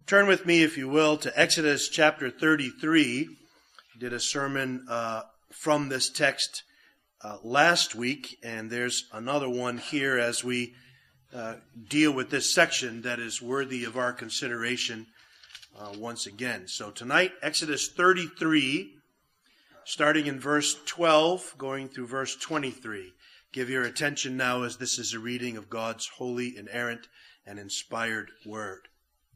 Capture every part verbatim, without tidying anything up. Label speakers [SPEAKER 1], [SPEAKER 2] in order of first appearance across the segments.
[SPEAKER 1] Turn with me, if you will, to Exodus chapter thirty-three. I did a sermon uh, from this text uh, last week, and there's another one here as we uh, deal with this section that is worthy of our consideration uh, once again. So tonight, Exodus thirty-three, starting in verse twelve, going through verse twenty-three. Give your attention now, as this is a reading of God's holy, inerrant, and inspired word.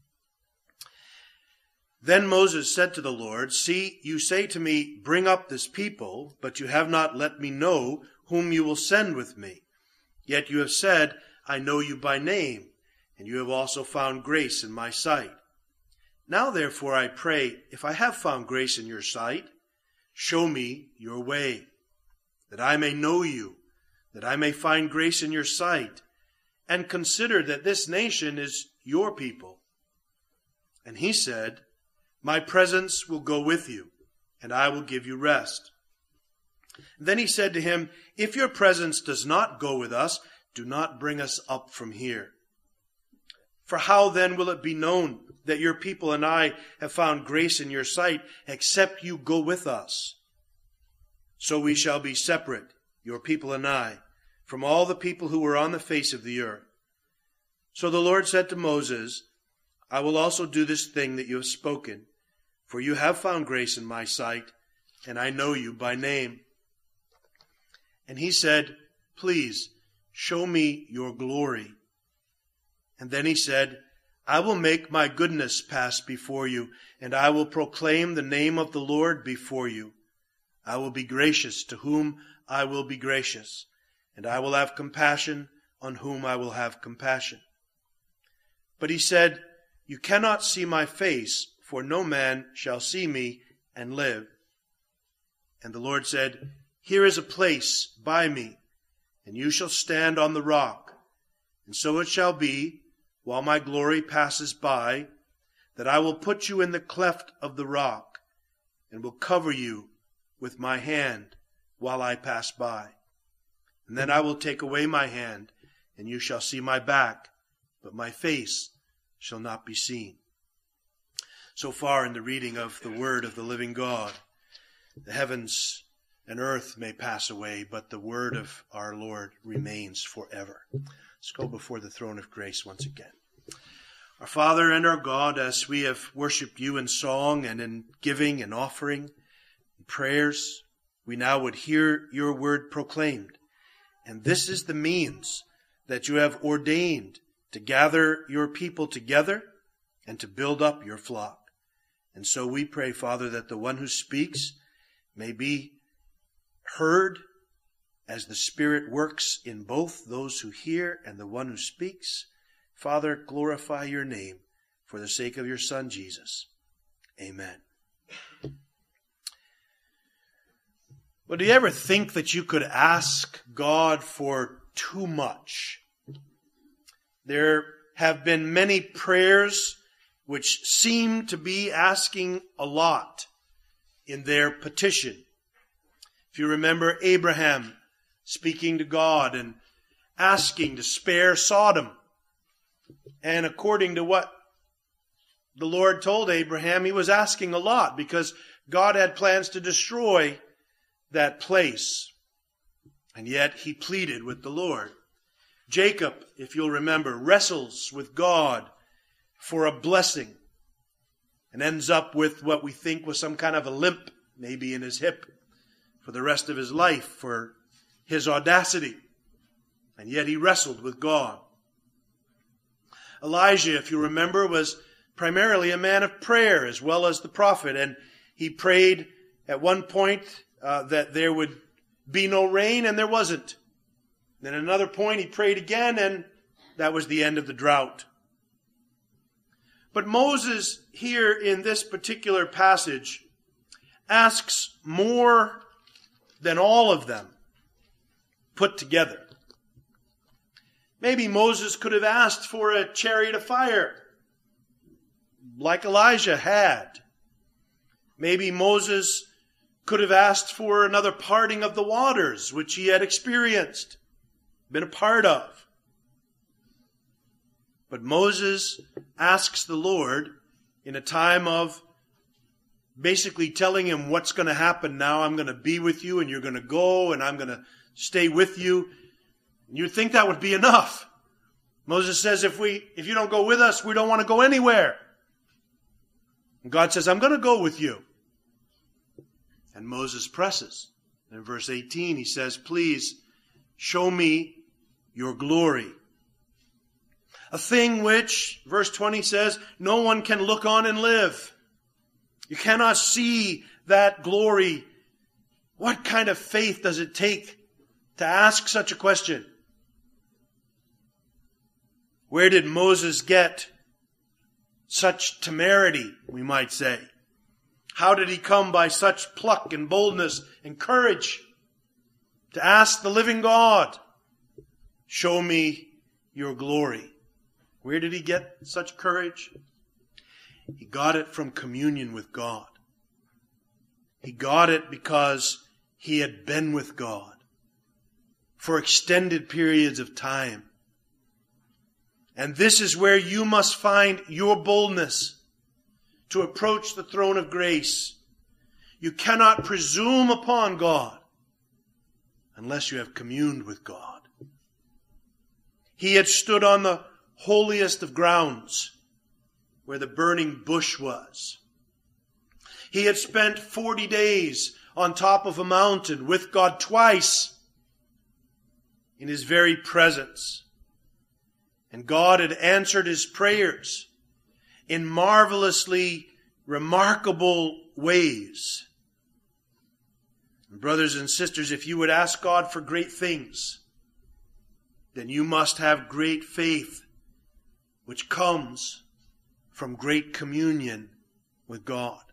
[SPEAKER 1] Then Moses said to the Lord, "See, you say to me, 'Bring up this people,' but you have not let me know whom you will send with me. Yet you have said, 'I know you by name,' and you have also found grace in my sight. Now therefore I pray, if I have found grace in your sight, show me your way, that I may know you, that I may find grace in your sight, and consider that this nation is your people." And he said, "My presence will go with you, and I will give you rest." And then he said to him, "If your presence does not go with us, do not bring us up from here. For how then will it be known that your people and I have found grace in your sight, except you go with us? So we shall be separate, your people and I, from all the people who were on the face of the earth." So the Lord said to Moses, "I will also do this thing that you have spoken, for you have found grace in my sight, and I know you by name." And he said, "Please, show me your glory." And then he said, "I will make my goodness pass before you, and I will proclaim the name of the Lord before you. I will be gracious to whom I will be gracious, and I will have compassion on whom I will have compassion." But he said, "You cannot see my face, for no man shall see me and live." And the Lord said, "Here is a place by me, and you shall stand on the rock. And so it shall be, while my glory passes by, that I will put you in the cleft of the rock, and will cover you with my hand while I pass by. And then I will take away my hand, and you shall see my back, but my face shall not be seen." So far in the reading of the word of the living God. The heavens and earth may pass away, but the word of our Lord remains forever. Let's go before the throne of grace once again. Our Father and our God, as we have worshipped you in song and in giving and offering and prayers, we now would hear your word proclaimed. And this is the means that you have ordained to gather your people together and to build up your flock. And so we pray, Father, that the one who speaks may be heard as the Spirit works in both those who hear and the one who speaks. Father, glorify your name for the sake of your Son, Jesus. Amen. But do you ever think that you could ask God for too much? There have been many prayers which seem to be asking a lot in their petition. If you remember Abraham speaking to God and asking to spare Sodom. And according to what the Lord told Abraham, he was asking a lot because God had plans to destroy that place. And yet he pleaded with the Lord. Jacob, if you'll remember, wrestles with God for a blessing and ends up with what we think was some kind of a limp, maybe in his hip, for the rest of his life for his audacity. And yet he wrestled with God. Elijah, if you remember, was primarily a man of prayer as well as the prophet, and he prayed at one point uh, that there would be no rain, and there wasn't. Then at another point he prayed again, and that was the end of the drought. But Moses here in this particular passage asks more than all of them put together. Maybe Moses could have asked for a chariot of fire, like Elijah had. Maybe Moses could have asked for another parting of the waters, which he had experienced, been a part of. But Moses asks the Lord in a time of basically telling him what's going to happen now. I'm going to be with you and you're going to go and I'm going to stay with you. You'd think that would be enough. Moses says, if we, if you don't go with us, we don't want to go anywhere. And God says, I'm going to go with you. And Moses presses. And in verse eighteen, he says, please show me your glory. A thing which, verse twenty says, no one can look on and live. You cannot see that glory. What kind of faith does it take to ask such a question? Where did Moses get such temerity, we might say? How did he come by such pluck and boldness and courage to ask the living God, show me your glory? Where did he get such courage? He got it from communion with God. He got it because he had been with God for extended periods of time. And this is where you must find your boldness to approach the throne of grace. You cannot presume upon God unless you have communed with God. He had stood on the holiest of grounds where the burning bush was. He had spent forty days on top of a mountain with God twice in his very presence. And God had answered his prayers in marvelously remarkable ways. And brothers and sisters, if you would ask God for great things, then you must have great faith, which comes from great communion with God.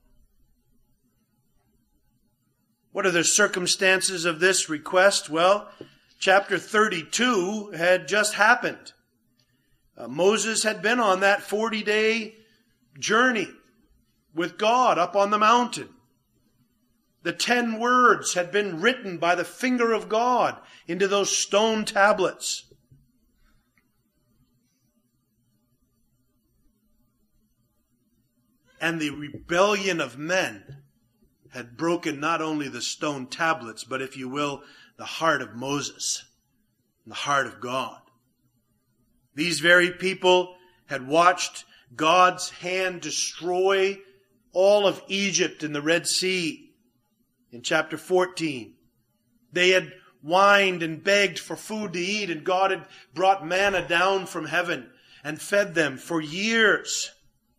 [SPEAKER 1] What are the circumstances of this request? Well, chapter thirty-two had just happened. Uh, Moses had been on that forty-day journey with God up on the mountain. The ten words had been written by the finger of God into those stone tablets. And the rebellion of men had broken not only the stone tablets, but, if you will, the heart of Moses and the heart of God. These very people had watched God's hand destroy all of Egypt in the Red Sea in chapter fourteen. They had whined and begged for food to eat, and God had brought manna down from heaven and fed them for years.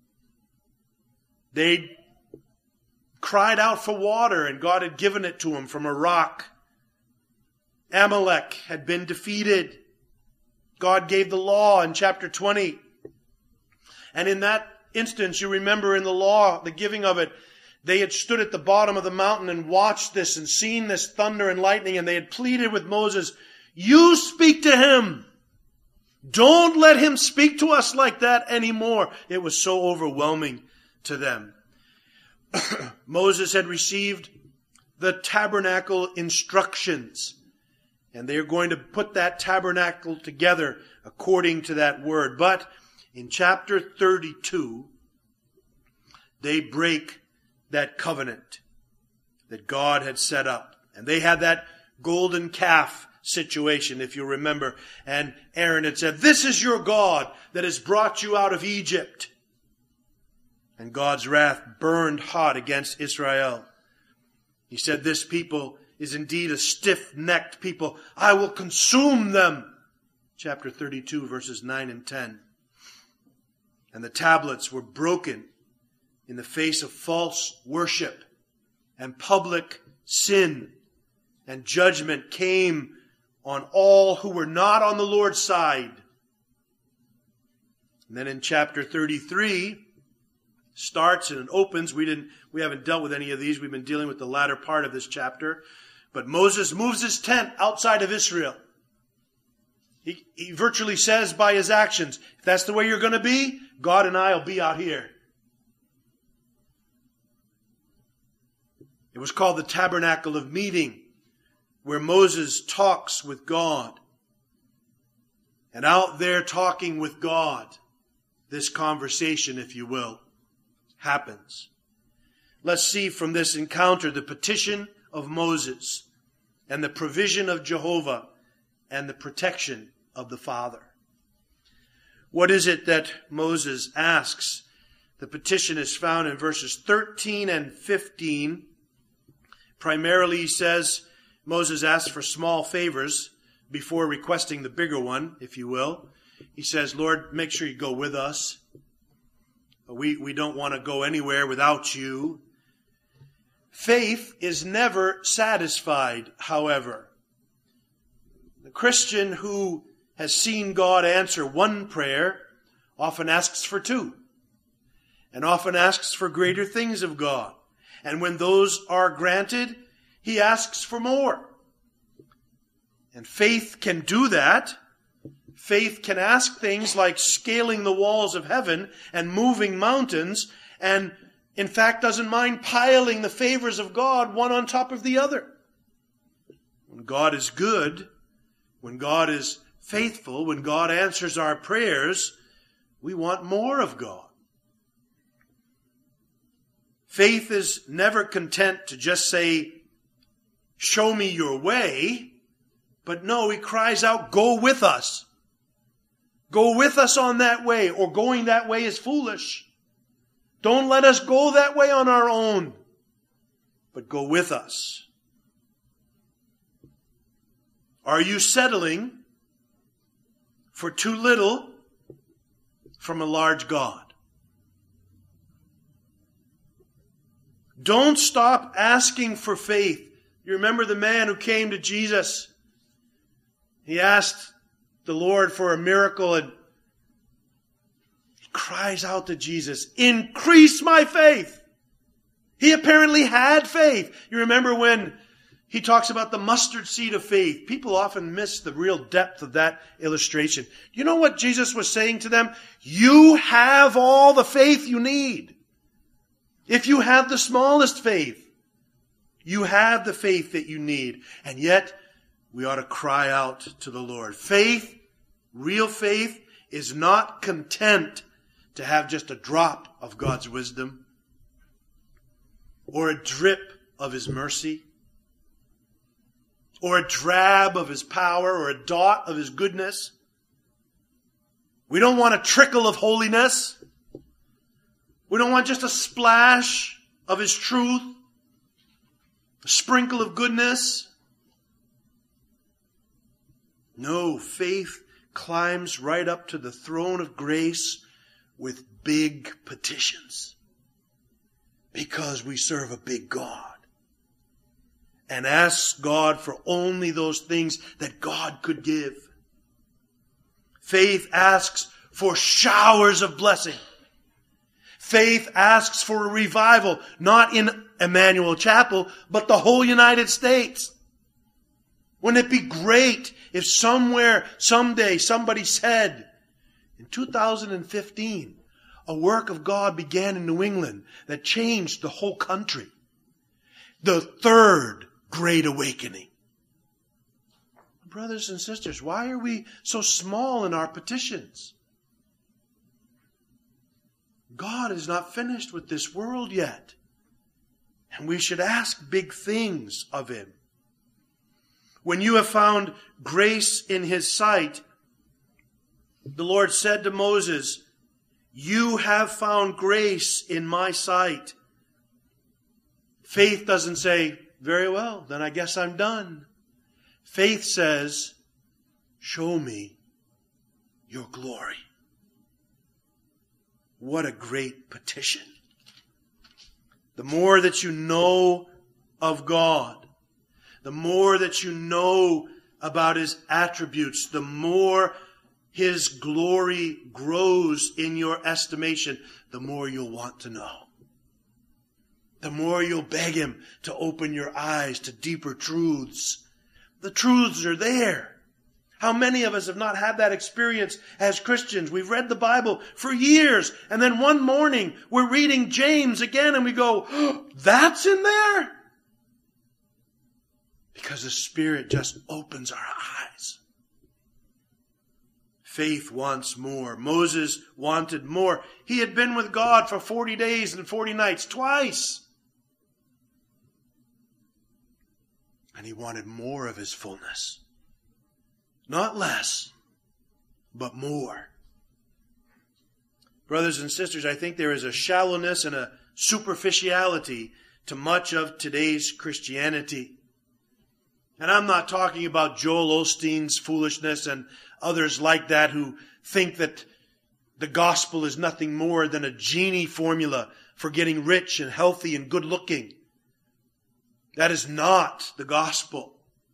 [SPEAKER 1] They cried out for water, and God had given it to them from a rock. Amalek had been defeated. God gave the law in chapter twenty. And in that instance, you remember in the law, the giving of it, they had stood at the bottom of the mountain and watched this and seen this thunder and lightning, and they had pleaded with Moses, you speak to him. Don't let him speak to us like that anymore. It was so overwhelming to them. Moses had received the tabernacle instructions, and they are going to put that tabernacle together according to that word. But in chapter thirty-two, they break that covenant that God had set up. And they had that golden calf situation, if you remember. And Aaron had said, this is your God that has brought you out of Egypt. And God's wrath burned hot against Israel. He said, this people is indeed a stiff-necked people. I will consume them. Chapter thirty-two, verses nine and ten. And the tablets were broken in the face of false worship and public sin. And judgment came on all who were not on the Lord's side. And then in chapter thirty-three, starts and it opens. We didn't, we haven't dealt with any of these. We've been dealing with the latter part of this chapter. But Moses moves his tent outside of Israel. He, he virtually says by his actions, if that's the way you're going to be, God and I will be out here. It was called the Tabernacle of Meeting, where Moses talks with God. And out there talking with God, this conversation, if you will, happens. Let's see from this encounter the petition of Moses and the provision of Jehovah and the protection of the Father. What is it that Moses asks? The petition is found in verses thirteen and fifteen. Primarily, he says, Moses asks for small favors before requesting the bigger one, if you will. He says, Lord, make sure you go with us. We, we don't want to go anywhere without you. Faith is never satisfied, however. The Christian who has seen God answer one prayer often asks for two, and often asks for greater things of God. And when those are granted, he asks for more. And faith can do that. Faith can ask things like scaling the walls of heaven and moving mountains, and in fact doesn't mind piling the favors of God one on top of the other. When God is good, when God is faithful, when God answers our prayers, we want more of God. Faith is never content to just say, show me your way. But no, he cries out, go with us. Go with us on that way, or going that way is foolish. Don't let us go that way on our own, but go with us. Are you settling for too little from a large God? Don't stop asking for faith. You remember the man who came to Jesus. He asked the Lord for a miracle, and he cries out to Jesus, increase my faith. He apparently had faith. You remember when he talks about the mustard seed of faith. People often miss the real depth of that illustration. You know what Jesus was saying to them? You have all the faith you need. If you have the smallest faith, you have the faith that you need. And yet, we ought to cry out to the Lord. Faith, real faith, is not content to have just a drop of God's wisdom or a drip of His mercy or a drab of His power or a dot of His goodness. We don't want a trickle of holiness. We don't want just a splash of His truth, a sprinkle of goodness. No, faith climbs right up to the throne of grace with big petitions, because we serve a big God, and asks God for only those things that God could give. Faith asks for showers of blessing. Faith asks for a revival, not in Emmanuel Chapel, but the whole United States. Wouldn't it be great if somewhere, someday, somebody said, in two thousand fifteen, a work of God began in New England that changed the whole country. The third Great Awakening. Brothers and sisters, why are we so small in our petitions? God is not finished with this world yet. And we should ask big things of Him. When you have found grace in His sight, the Lord said to Moses, you have found grace in my sight. Faith doesn't say, very well, then I guess I'm done. Faith says, show me your glory. What a great petition. The more that you know of God, the more that you know about His attributes, the more His glory grows in your estimation, the more you'll want to know. The more you'll beg Him to open your eyes to deeper truths. The truths are there. How many of us have not had that experience as Christians? We've read the Bible for years, and then one morning we're reading James again and we go, oh, that's in there? Because the Spirit just opens our eyes. Faith wants more. Moses wanted more. He had been with God for forty days and forty nights, twice. And he wanted more of his fullness. Not less, but more. Brothers and sisters, I think there is a shallowness and a superficiality to much of today's Christianity. And I'm not talking about Joel Osteen's foolishness and others like that who think that the gospel is nothing more than a genie formula for getting rich and healthy and good looking. That is not the gospel.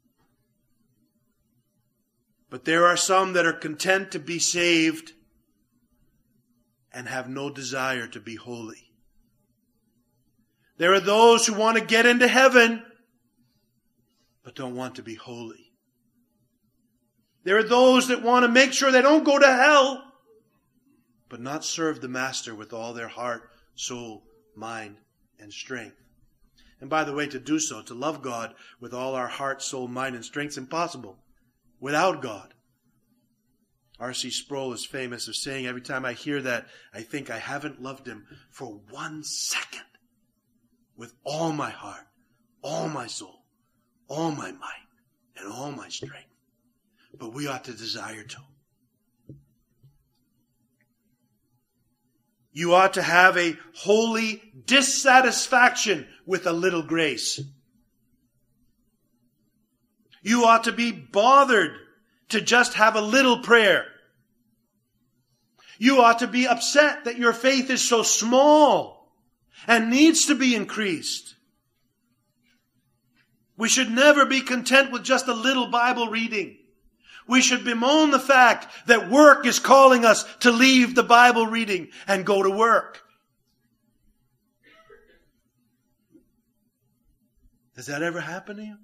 [SPEAKER 1] But there are some that are content to be saved and have no desire to be holy. There are those who want to get into heaven but don't want to be holy. There are those that want to make sure they don't go to hell, but not serve the Master with all their heart, soul, mind, and strength. And by the way, to do so, to love God with all our heart, soul, mind, and strength is impossible without God. R C Sproul is famous of saying, every time I hear that, I think I haven't loved Him for one second with all my heart, all my soul, all my might, and all my strength. But we ought to desire to. You ought to have a holy dissatisfaction with a little grace. You ought to be bothered to just have a little prayer. You ought to be upset that your faith is so small and needs to be increased. We should never be content with just a little Bible reading. We should bemoan the fact that work is calling us to leave the Bible reading and go to work. Has that ever happened to you?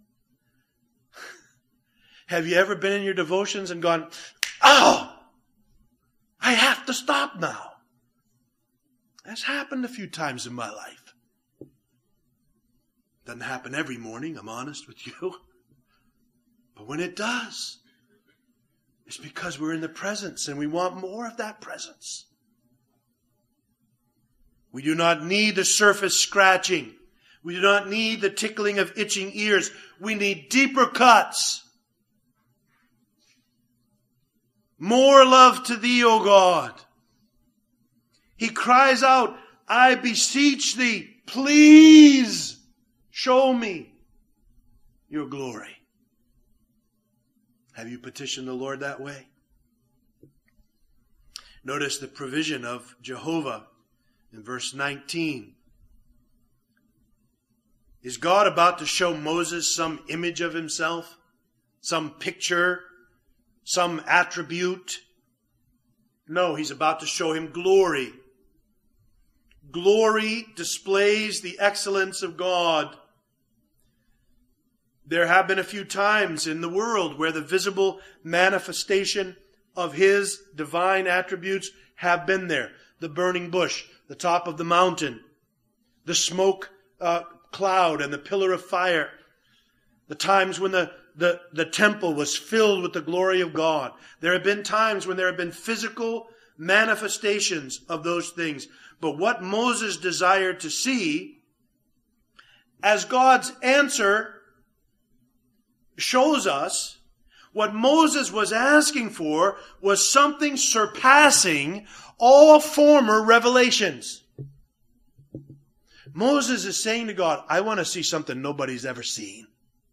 [SPEAKER 1] Have you ever been in your devotions and gone, oh, I have to stop now? That's happened a few times in my life. Doesn't happen every morning, I'm honest with you. But when it does, it's because we're in the presence and we want more of that presence. We do not need the surface scratching. We do not need the tickling of itching ears. We need deeper cuts. More love to thee, O God. He cries out, I beseech thee, please show me your glory. Have you petitioned the Lord that way? Notice the provision of Jehovah in verse nineteen. Is God about to show Moses some image of himself? Some picture? Some attribute? No, he's about to show him glory. Glory displays the excellence of God. There have been a few times in the world where the visible manifestation of His divine attributes have been there. The burning bush, the top of the mountain, the smoke uh, cloud and the pillar of fire. The times when the, the, the temple was filled with the glory of God. There have been times when there have been physical manifestations of those things. But what Moses desired to see, as God's answer shows us, what Moses was asking for was something surpassing all former revelations. Moses is saying to God, I want to see something nobody's ever seen.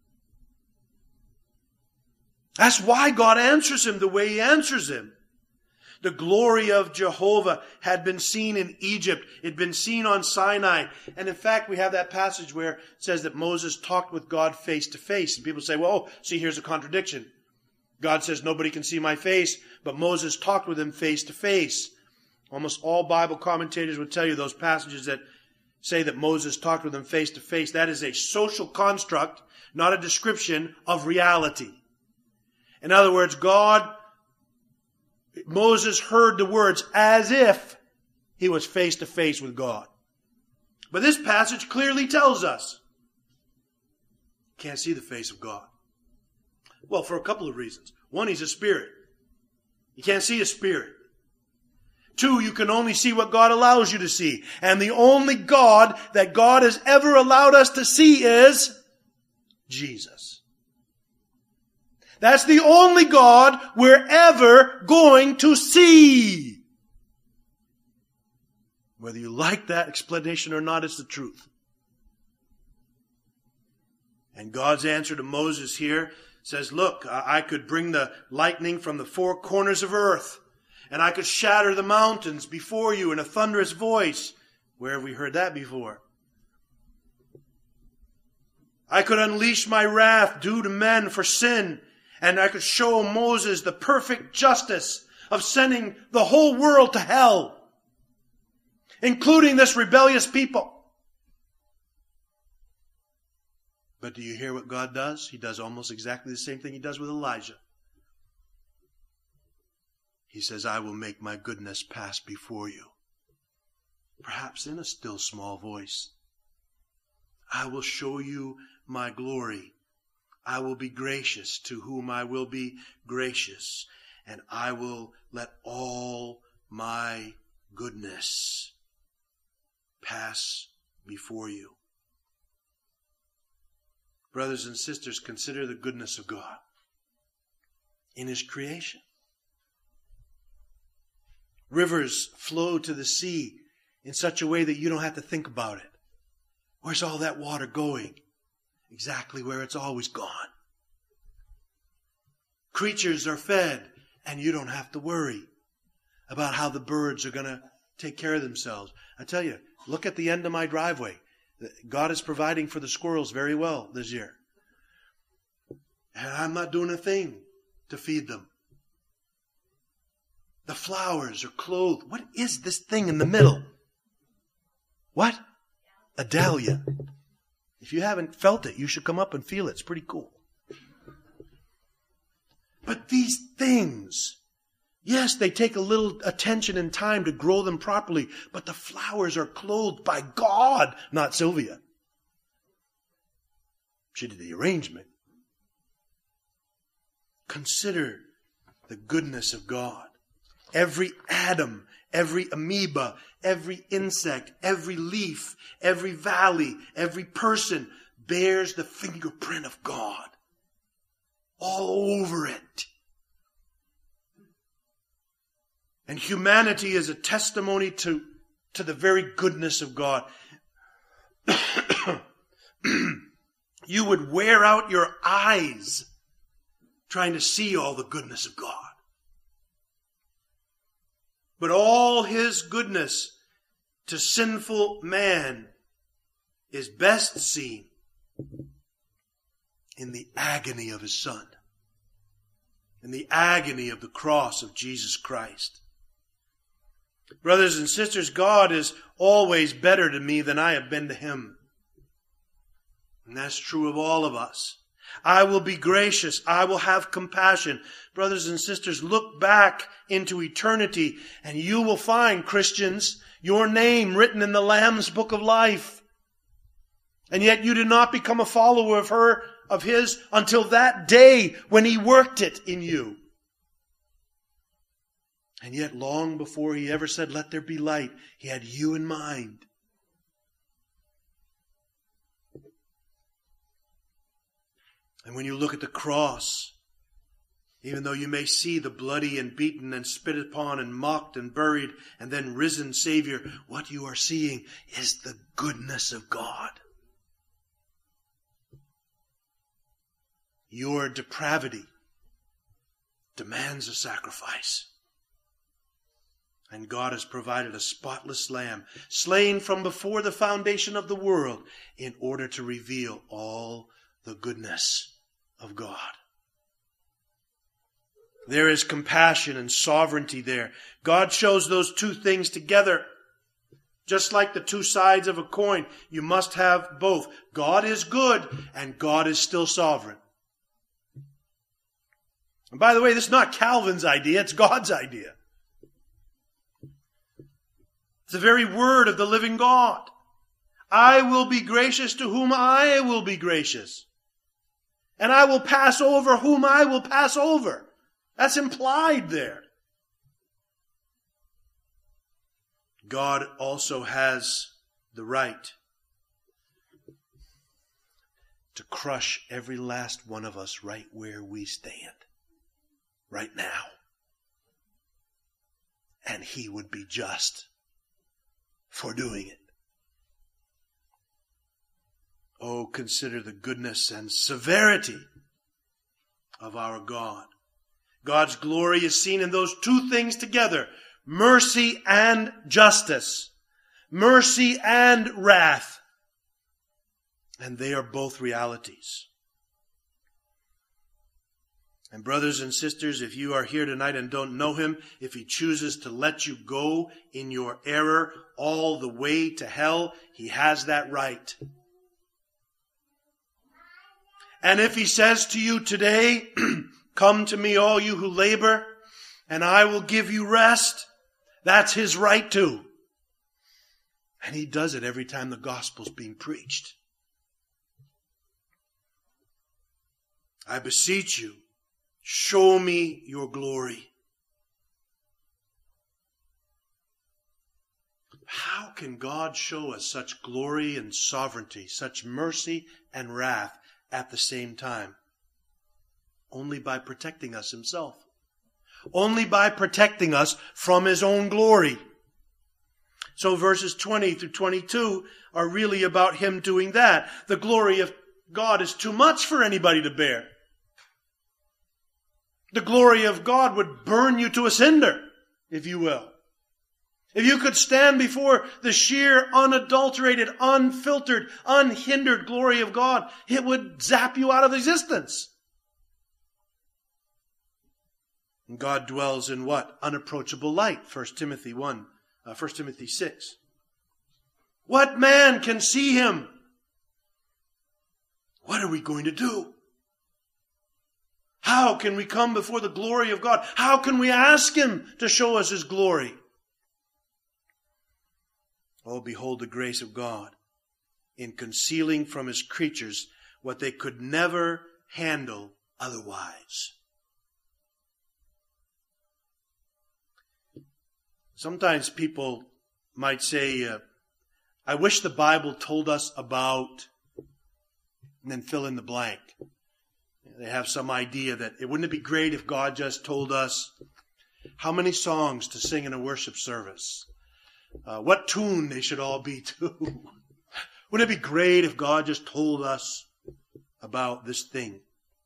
[SPEAKER 1] That's why God answers him the way He answers him. The glory of Jehovah had been seen in Egypt. It had been seen on Sinai. And in fact, we have that passage where it says that Moses talked with God face to face. And people say, well, see, here's a contradiction. God says nobody can see my face, but Moses talked with him face to face. Almost all Bible commentators would tell you those passages that say that Moses talked with him face to face. That is a social construct, not a description of reality. In other words, God, Moses heard the words as if he was face to face with God. But this passage clearly tells us you can't see the face of God. Well, for a couple of reasons. One, He's a spirit. You can't see a spirit. Two, you can only see what God allows you to see. And the only God that God has ever allowed us to see is Jesus. That's the only God we're ever going to see. Whether you like that explanation or not, it's the truth. And God's answer to Moses here says, look, I could bring the lightning from the four corners of earth, and I could shatter the mountains before you in a thunderous voice. Where have we heard that before? I could unleash my wrath due to men for sin, and I could show Moses the perfect justice of sending the whole world to hell, including this rebellious people. But do you hear what God does? He does almost exactly the same thing he does with Elijah. He says, I will make my goodness pass before you. Perhaps in a still small voice. I will show you my glory. I will be gracious to whom I will be gracious. And I will let all my goodness pass before you. Brothers and sisters, consider the goodness of God in His creation. Rivers flow to the sea in such a way that you don't have to think about it. Where's all that water going? Exactly where it's always gone. Creatures are fed, and you don't have to worry about how the birds are going to take care of themselves. I tell you, look at the end of my driveway. God is providing for the squirrels very well this year. And I'm not doing a thing to feed them. The flowers are clothed. What is this thing in the middle? What? A dahlia. If you haven't felt it, you should come up and feel it. It's pretty cool. But these things, yes, they take a little attention and time to grow them properly, but the flowers are clothed by God, not Sylvia. She did the arrangement. Consider the goodness of God. Every atom, every amoeba, every insect, every leaf, every valley, every person bears the fingerprint of God all over it. And humanity is a testimony to, to the very goodness of God. You would wear out your eyes trying to see all the goodness of God. But all His goodness to sinful man is best seen in the agony of His Son, in the agony of the cross of Jesus Christ. Brothers and sisters, God is always better to me than I have been to Him. And that's true of all of us. I will be gracious. I will have compassion. Brothers and sisters, look back into eternity and you will find, Christians, your name written in the Lamb's book of life. And yet you did not become a follower of her, of His, until that day when He worked it in you. And yet long before He ever said, let there be light, He had you in mind. And when you look at the cross, even though you may see the bloody and beaten and spit upon and mocked and buried and then risen Savior, what you are seeing is the goodness of God. Your depravity demands a sacrifice. And God has provided a spotless lamb, slain from before the foundation of the world, in order to reveal all the goodness of God. There is compassion and sovereignty there. God shows those two things together. Just like the two sides of a coin, you must have both. God is good and God is still sovereign. And by the way, this is not Calvin's idea, it's God's idea. It's the very word of the living God. I will be gracious to whom I will be gracious. And I will pass over whom I will pass over. That's implied there. God also has the right to crush every last one of us right where we stand, right now. And He would be just for doing it. Oh, consider the goodness and severity of our God. God's glory is seen in those two things together, mercy and justice, mercy and wrath. And they are both realities. And brothers and sisters, if you are here tonight and don't know Him, if He chooses to let you go in your error all the way to hell, He has that right. And if He says to you today, come to me all you who labor, and I will give you rest, that's His right too. And He does it every time the gospel's being preached. I beseech you, show me your glory. How can God show us such glory and sovereignty, such mercy and wrath at the same time? Only by protecting us Himself. Only by protecting us from His own glory. So verses twenty through twenty-two are really about Him doing that. The glory of God is too much for anybody to bear. The glory of God would burn you to a cinder, if you will. If you could stand before the sheer, unadulterated, unfiltered, unhindered glory of God, it would zap you out of existence. And God dwells in what? Unapproachable light. First Timothy one, uh, First Timothy six. What man can see Him? What are we going to do? How can we come before the glory of God? How can we ask Him to show us His glory? Oh, behold the grace of God in concealing from His creatures what they could never handle otherwise. Sometimes people might say, uh, I wish the Bible told us about, and then fill in the blank. They have some idea that it wouldn't it be great if God just told us how many songs to sing in a worship service, uh, what tune they should all be to. Wouldn't it be great if God just told us about this thing?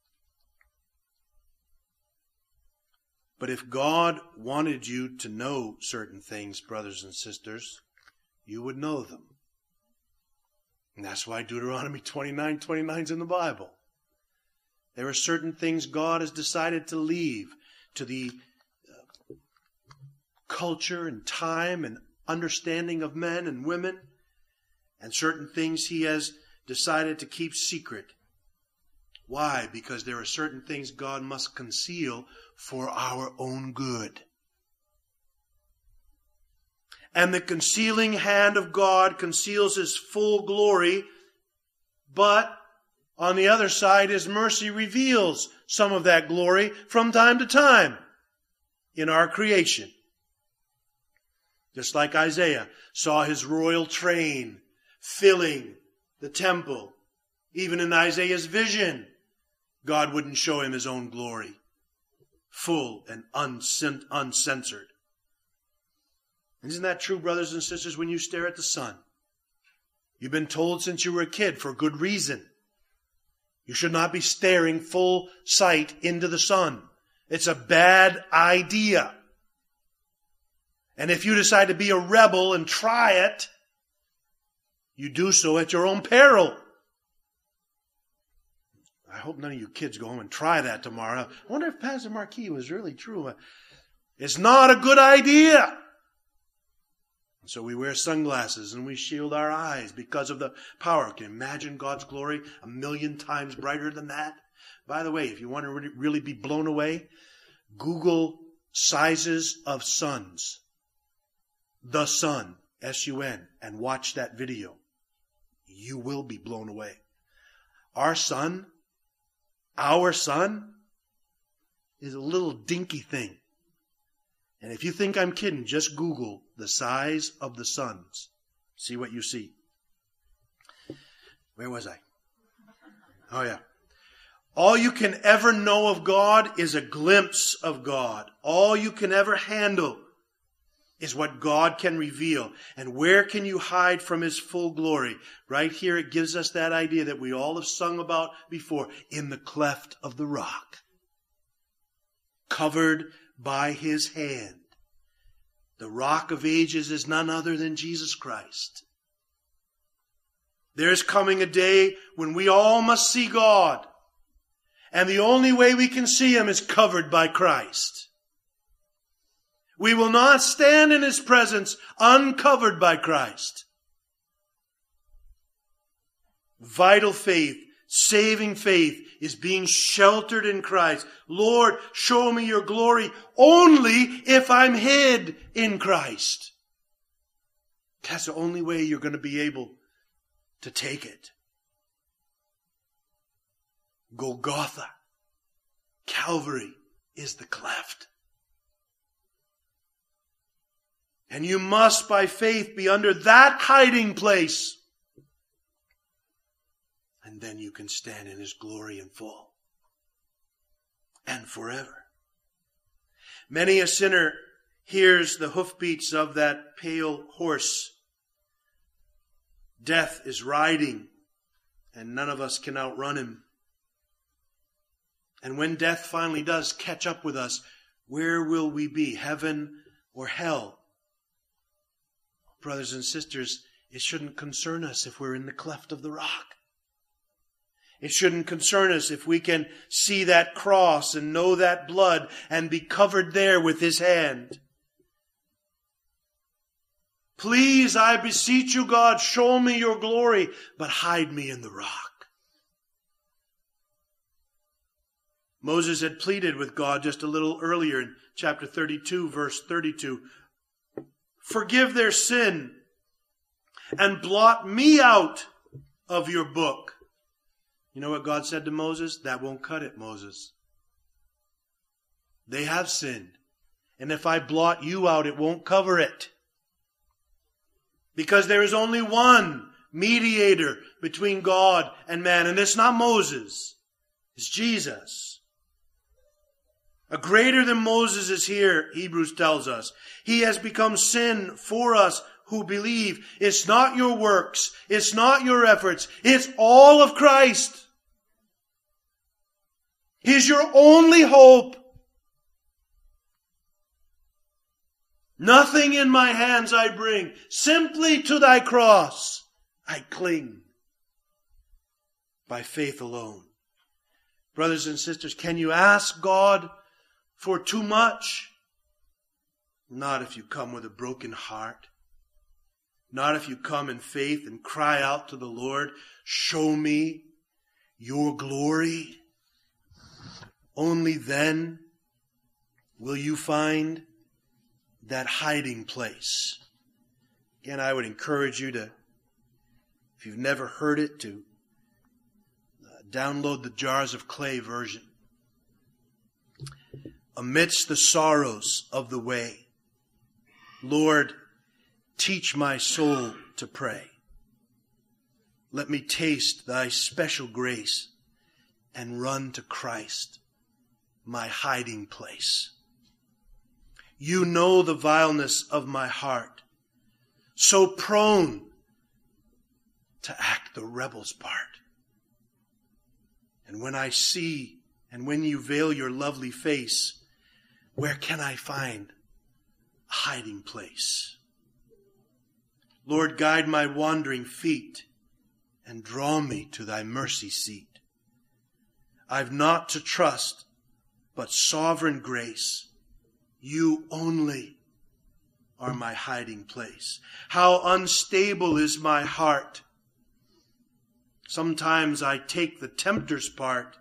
[SPEAKER 1] But if God wanted you to know certain things, brothers and sisters, you would know them. And that's why Deuteronomy twenty-nine twenty-nine is in the Bible. There are certain things God has decided to leave to the uh, culture and time and understanding of men and women, and certain things He has decided to keep secret. Why? Because there are certain things God must conceal for our own good. And the concealing hand of God conceals His full glory, but on the other side, His mercy reveals some of that glory from time to time in our creation. Just like Isaiah saw His royal train filling the temple. Even in Isaiah's vision, God wouldn't show him His own glory, full and uncensored. And isn't that true, brothers and sisters, when you stare at the sun? You've been told since you were a kid, for good reason, you should not be staring full sight into the sun. It's a bad idea. And if you decide to be a rebel and try it, you do so at your own peril. I hope none of you kids go home and try that tomorrow. I wonder if Pastor Marquis was really true. It's not a good idea. And so we wear sunglasses and we shield our eyes because of the power. Can you imagine God's glory a million times brighter than that? By the way, if you want to really be blown away, Google sizes of suns. The sun, S U N, and watch that video. You will be blown away. Our sun, our sun, is a little dinky thing. And if you think I'm kidding, just Google the size of the suns. See what you see. Where was I? Oh yeah. All you can ever know of God is a glimpse of God. All you can ever handle is what God can reveal. And where can you hide from His full glory? Right here it gives us that idea that we all have sung about before. In the cleft of the rock. Covered by His hand. The Rock of Ages is none other than Jesus Christ. There's coming a day when we all must see God. And the only way we can see Him is covered by Christ. We will not stand in His presence uncovered by Christ. Vital faith, saving faith, is being sheltered in Christ. Lord, show me your glory only if I'm hid in Christ. That's the only way you're going to be able to take it. Golgotha, Calvary, is the cleft. And you must, by faith, be under that hiding place. And then you can stand in His glory in full. And forever. Many a sinner hears the hoofbeats of that pale horse. Death is riding, and none of us can outrun him. And when death finally does catch up with us, where will we be? Heaven or hell? Brothers and sisters, it shouldn't concern us if we're in the cleft of the rock. It shouldn't concern us if we can see that cross and know that blood and be covered there with His hand. Please, I beseech you, God, show me your glory, but hide me in the rock. Moses had pleaded with God just a little earlier in chapter thirty-two, verse thirty-two. Forgive their sin and blot me out of your book. You know what God said to Moses? That won't cut it, Moses. They have sinned. And if I blot you out, it won't cover it. Because there is only one mediator between God and man. And it's not Moses. It's Jesus. A greater than Moses is here, Hebrews tells us. He has become sin for us who believe. It's not your works. It's not your efforts. It's all of Christ. He's your only hope. Nothing in my hands I bring. Simply to thy cross I cling. By faith alone. Brothers and sisters, can you ask God for too much? Not if you come with a broken heart. Not if you come in faith and cry out to the Lord, show me your glory. Only then will you find that hiding place. Again, I would encourage you to, if you've never heard it, to uh, download the Jars of Clay version. Amidst the sorrows of the way, Lord, teach my soul to pray. Let me taste thy special grace and run to Christ, my hiding place. You know the vileness of my heart, so prone to act the rebel's part. And when I see, and when you veil your lovely face, where can I find a hiding place? Lord, guide my wandering feet and draw me to thy mercy seat. I've naught to trust but sovereign grace. You only are my hiding place. How unstable is my heart. Sometimes I take the tempter's part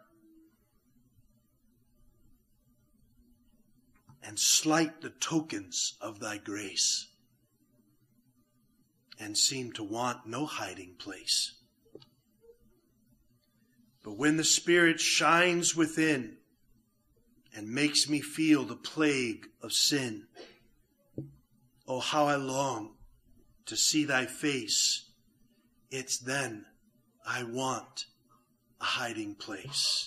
[SPEAKER 1] and slight the tokens of thy grace and seem to want no hiding place. But when the Spirit shines within and makes me feel the plague of sin, Oh, how I long to see thy face. It's then I want a hiding place.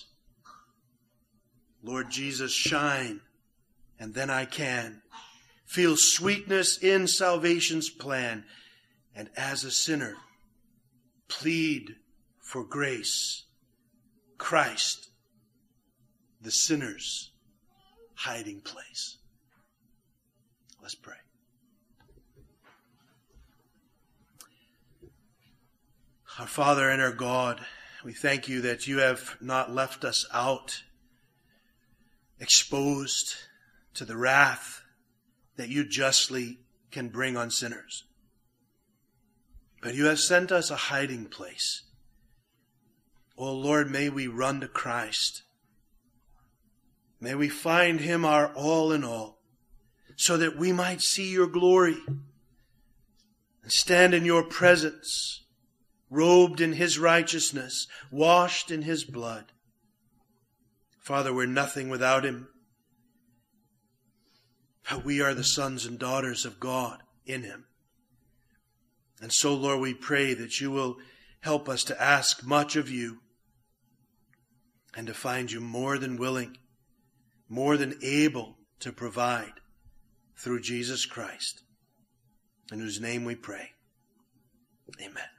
[SPEAKER 1] Lord Jesus, shine, and then I can feel sweetness in salvation's plan, and as a sinner, plead for grace. Christ, the sinner's hiding place. Let's pray. Our Father and our God, we thank you that you have not left us out, exposed to the wrath that you justly can bring on sinners. But you have sent us a hiding place. Oh Lord, may we run to Christ. May we find him our all in all, so that we might see your glory and stand in your presence, robed in his righteousness, washed in his blood. Father, we're nothing without him, but we are the sons and daughters of God in him. And so, Lord, we pray that you will help us to ask much of you and to find you more than willing, more than able to provide through Jesus Christ, in whose name we pray. Amen.